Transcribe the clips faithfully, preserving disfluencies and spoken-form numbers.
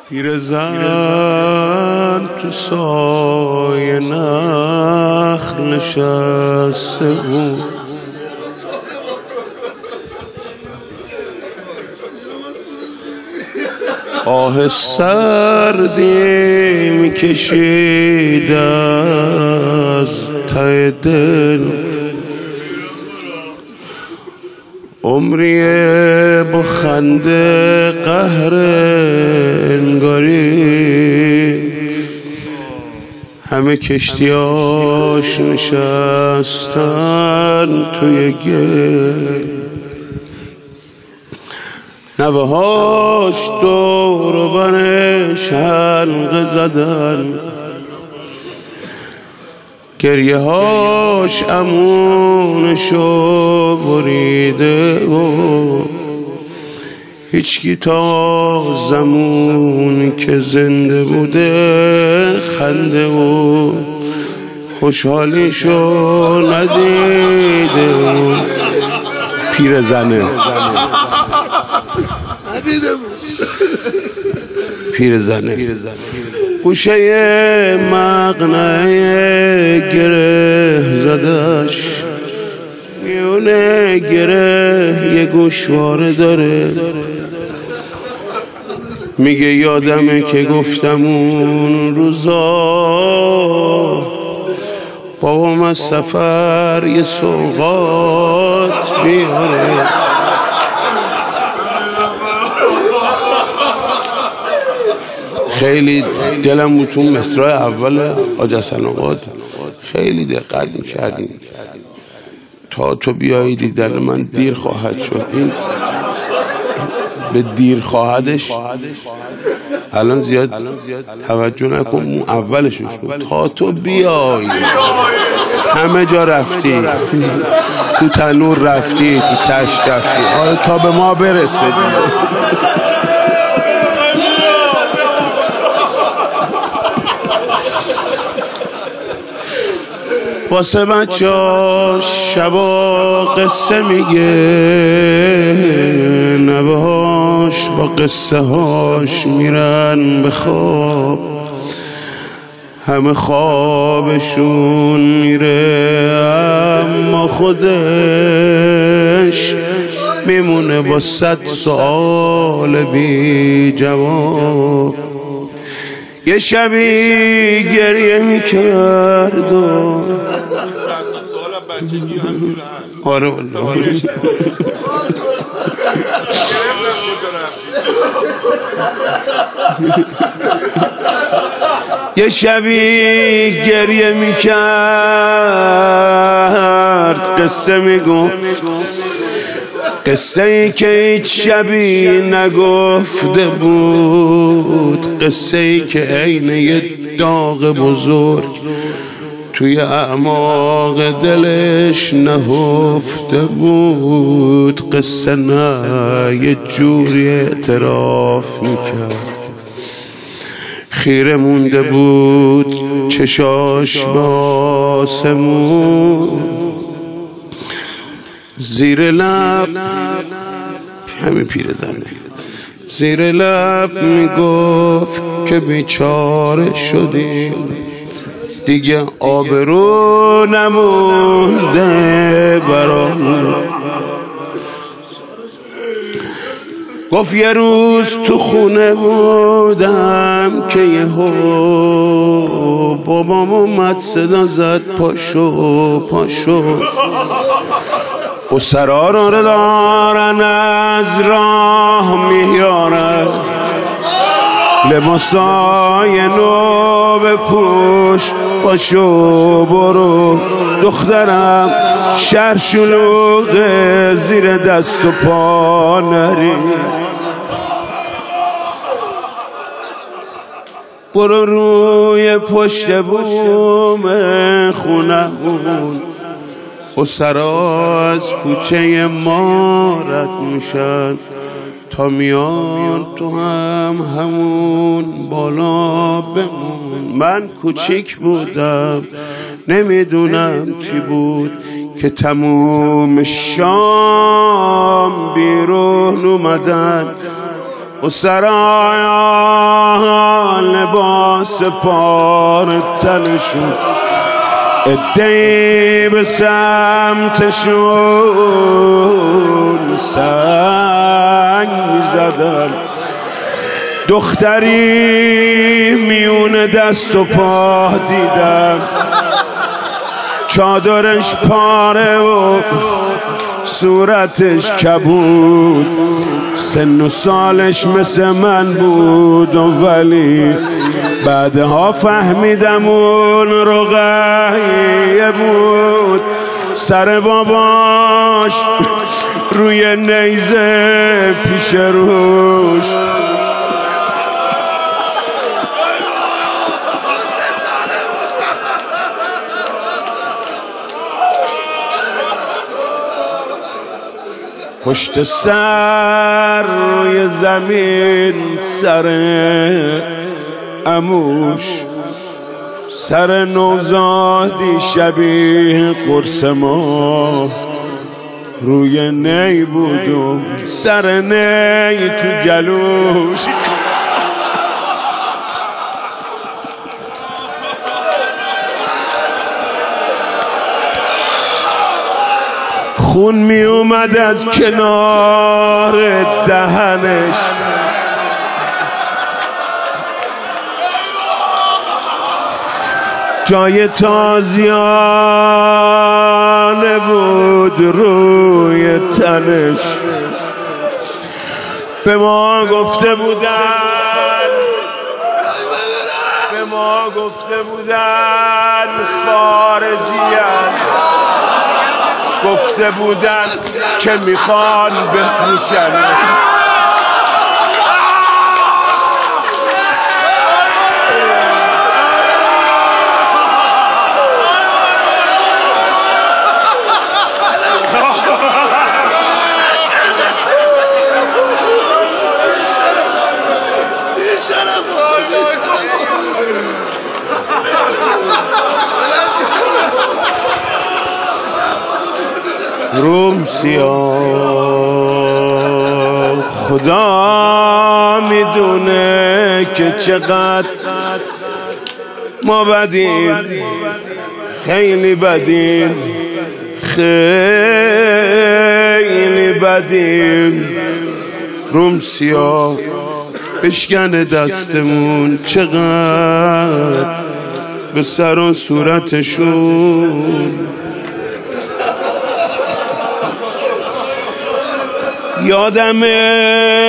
پیرزن تو سایه نخل نشسته بود، آه سردی میکشید از ته دل، عمریه با خنده قهر انگاری، همه کشتیاش نشستن توی گل، نوه هاش دور و برش حلقه زدن، گریه هاش امونشو بریده و هیچکی تا زمون که زنده بوده خنده و خوشحالیشو ندیده و پیرزنه پیرزنه گوشه مقنعه گره زدش، میونه گره یه گوشواره داره، میگه یادمه که گفتم اون روزا بابام از سفر یه سوغات بیاره. خیلی دلم بود تو مصرع اول حاج حسن آقا خیلی دقت میکردیم تا تو بیایی دیدن من دیر خواهد شد. این به دیر خواهدش الان زیاد توجه نکن، اولش شد تا تو بیایی همه جا رفتی، تو تنور رفتی، تو تشت رفتی، آره تا به ما برسه. واسه بچه ها شبا قصه میگه، نوه هاش با قصه هاش میرن به خواب، همه خوابشون میره اما خودش میمونه با صد سوال بی جواب. یه شبی گریه میکرد و آره والله یه شبی گریه میکرد، قصه میگفت، قصه ای که هیچ شبی نگفته بود، قصه ای که عین یه داغ بزرگ توی اعماق دلش نهفته بود، قصه نه یه جوری اعتراف میکرد، خیره مونده بود چشاش به آسمون، زیر لب همین پیرزنه زیر لب میگفت که بیچاره شدی، دیگه آبرو نمونده برام. گفت یه روز تو خونه بودم که یهو بابام اومد صدا زد پاشو پاشو، اسرا رو دارن از راه میارن، لباسای نو بپوش پاشو برو دخترم، شهر شلوغه زیر دست و پا نری، برو روی پشت بوم خونمون، اسرا از کوچه ما رد میشن تا میان تو هم همون بالا بمون. من کوچیک بودم نمیدونم چی بود که تموم شام بیرون اومدن، اسرا سپار تنشون، عده‌ای به سمتشون سنگ زدن. دختری میون دست و پا دیدم، چادرش پاره و صورتش کبود، سن و سالش مثل من بود و ولی بعدها فهمیدم اون رقیه بود. سر باباش روی نیزه پیش روش، پشت سر روی زمین سر عموش، سر نوزادی شبیه قرص ما روی نی بود و سر نی تو گلوش. خون می اومد از کنار دهنش، جای تازیانه بود روی تنش. به ما گفته بودن به ما گفته بودن خارجیان، گفته بودن که میخوان بفروشن. روم سیاه خدا میدونه که چقدر ما بدیم، خیلی بدیم، خیلی بدیم. روم سیاه بشکنه دستمون، چقدر به سر و صورتشون. یادمه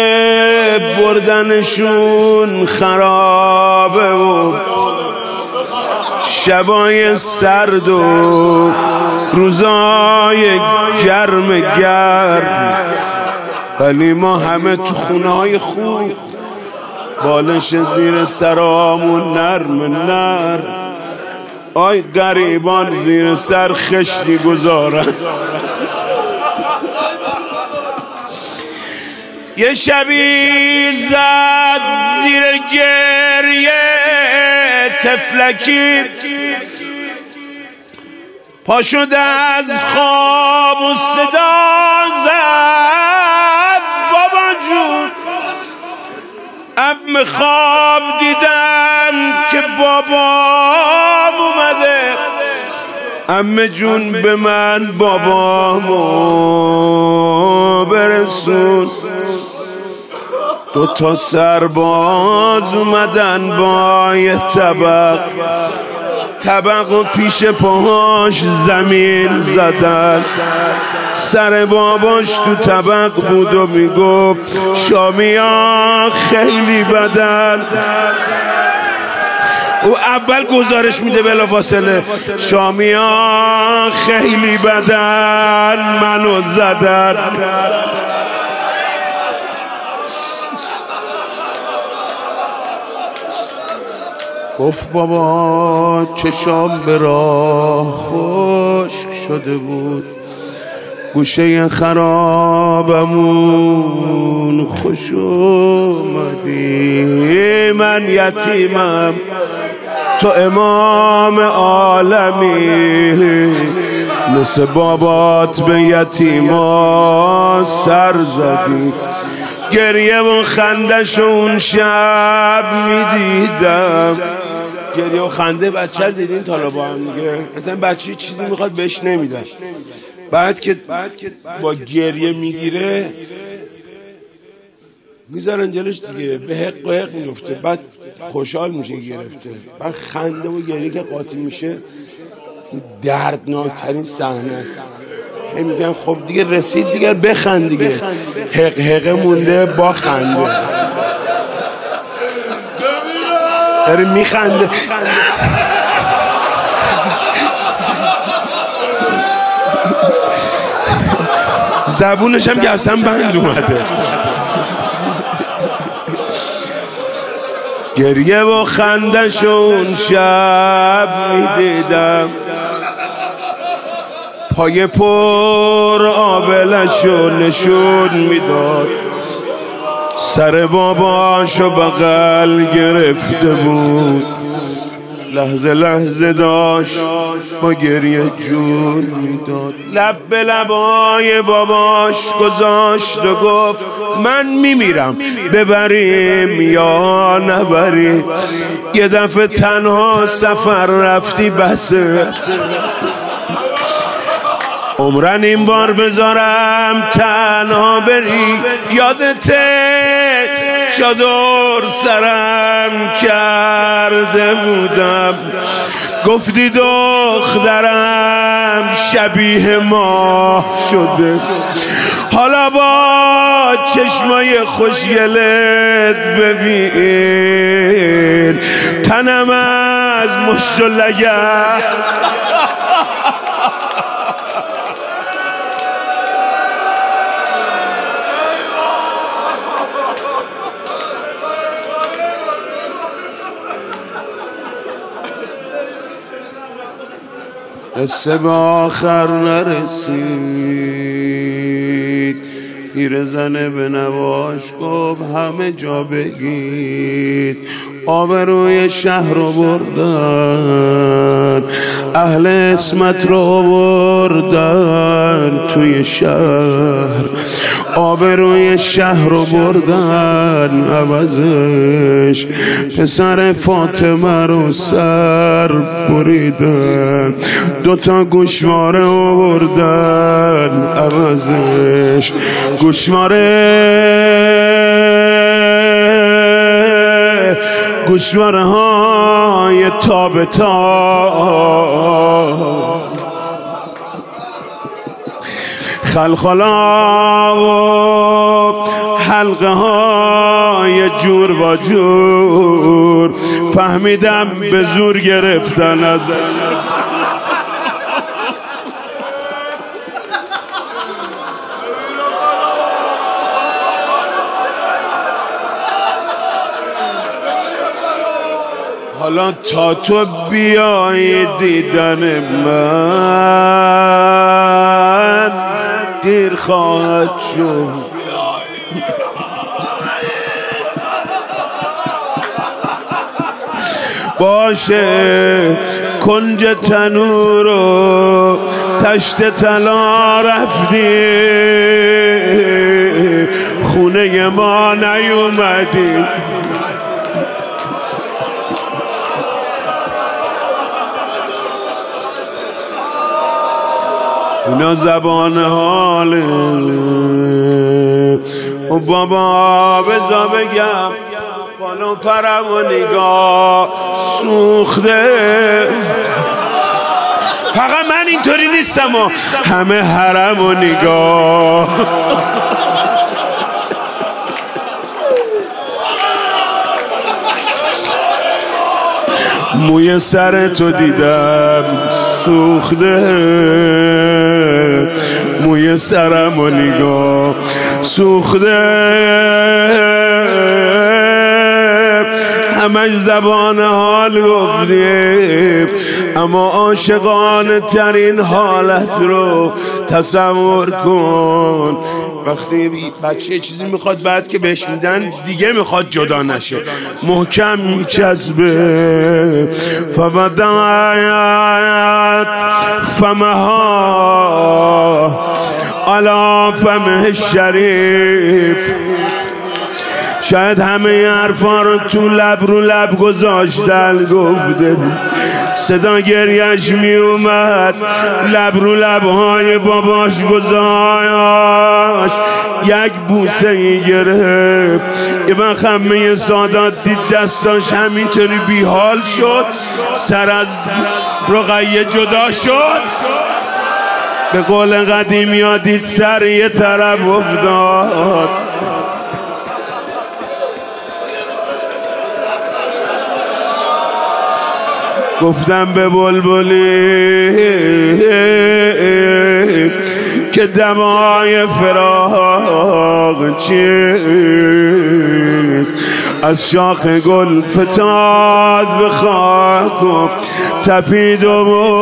بردنشون خرابه و شبای سرد و روزای گرم گرم، ولی ما همه تو خونه های خوب، بالش زیر سرامون نرم نرم. آی غریبان زیر سر خشتی گذارن. یه شبی زد زیر گریه تفلکی، پا شد از خواب و صدا زد بابا جون. اب خواب دیدم که بابام اومده، عمه جون به من بابامو برسون. دو تا سرباز اومدن با یه طبق، طبق و پیش پاهاش زمین زدن. سر باباش تو طبق بود و میگفت شامیا خیلی بدن. او اول گزارش میده بلافاصله، شامیا خیلی بدن منو زدن. گفت بابا چشام به راه خشک شده بود، گوشه خرابمون خوش اومدی. من یتیمم تو امام عالمی، مثل بابات به یتیما سر زدی. گریه و خندش اون شب میدیدم، گریه و خنده بچه رو دیدین تا با هم دیگه؟ مثلا بچه چیزی میخواد بهش نمیدن، بعد که با گریه میگیره میذارن جلوش دیگه، به حق و حق میفته، بعد خوشحال میشه گرفته، بعد خنده و گریه که قاطی میشه دردناکترین صحنه است. میگن خب دیگه رسید دیگه بخند دیگه، حق حقه مونده با خنده داره میخنده. زبونش هم که اصلا بند اومده. گریه و خندشون شب میدیدم، پای پر آبلشو نشون میداد، سر باباشو بغل گرفته بود، لحظه لحظه داشت با گریه جون میداد، لب به لبای باباش گذاشت و گفت من میمیرم، ببریم یا نبریم، یه دفعه تنها سفر رفتی بسه، عمرن این بار بذارم تنها بری، یادته چادر سرم کرده بودم، گفتی دخترم شبیه ما شده، حالا با چشمای خوشگلت ببین تنم از مشت و لگد قصه به آخر نرسید، پیرزن به نواش گفت همه جا بگید، آبروی شهر رو بردن، اهل اسمت رو بردن توی شهر، آبروی شهر رو بردن، عوضش پسر فاطمه رو سر بریدن، دوتا گوشواره آوردن، عوضش گوشواره گوشواره های تاب تاب، خلخلا و حلقه های جور با جور، فهمیدم به زور گرفتن از حالا تا تو بیایی دیدن من دیر خواهد شد، باشه کنج تنور و تشت طلا رفتی، خونه ما نیومدی، اینا زبان حاله. و بابا بزا بگم بالو پرم و نگاه سوخته، فقط من اینطوری نیستم و همه حرم و نگاه موی سر تو دیدم سوخته، موی سرم و نگاه سوخته، همش زبان حال گفتیم، اما عاشقانه ترین حالت رو تصور کن، وقتی بچه چیزی میخواد بعد که بهش میدن دیگه میخواد جدا نشه، محکم میچسبه، فبدایت فمها علی فمه شریف، شاید همه حرفا رو تو لب رو لب گذاشتن گفته صدا گریش می اومد لب رو لبهای باباش گذاشت یک بوسه ای گرفت. یه من خمه سادات دید دستاش همینطوری بیحال شد سر از رقیه جدا شد به قول قدیمی ها دید سر یه طرف افتاد. گفتم به بلبلی که دمای فراق چیست از شاخ گل فتاد به خاک و تپید و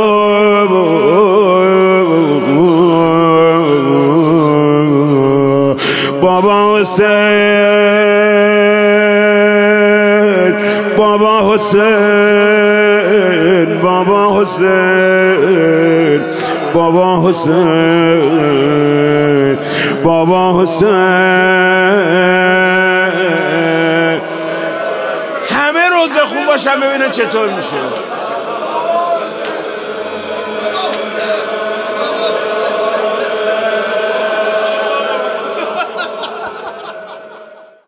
بابا حسین بابا حسین بابا حسین بابا حسین بابا حسین. همه روز خوب باشن ببینن چطور میشه.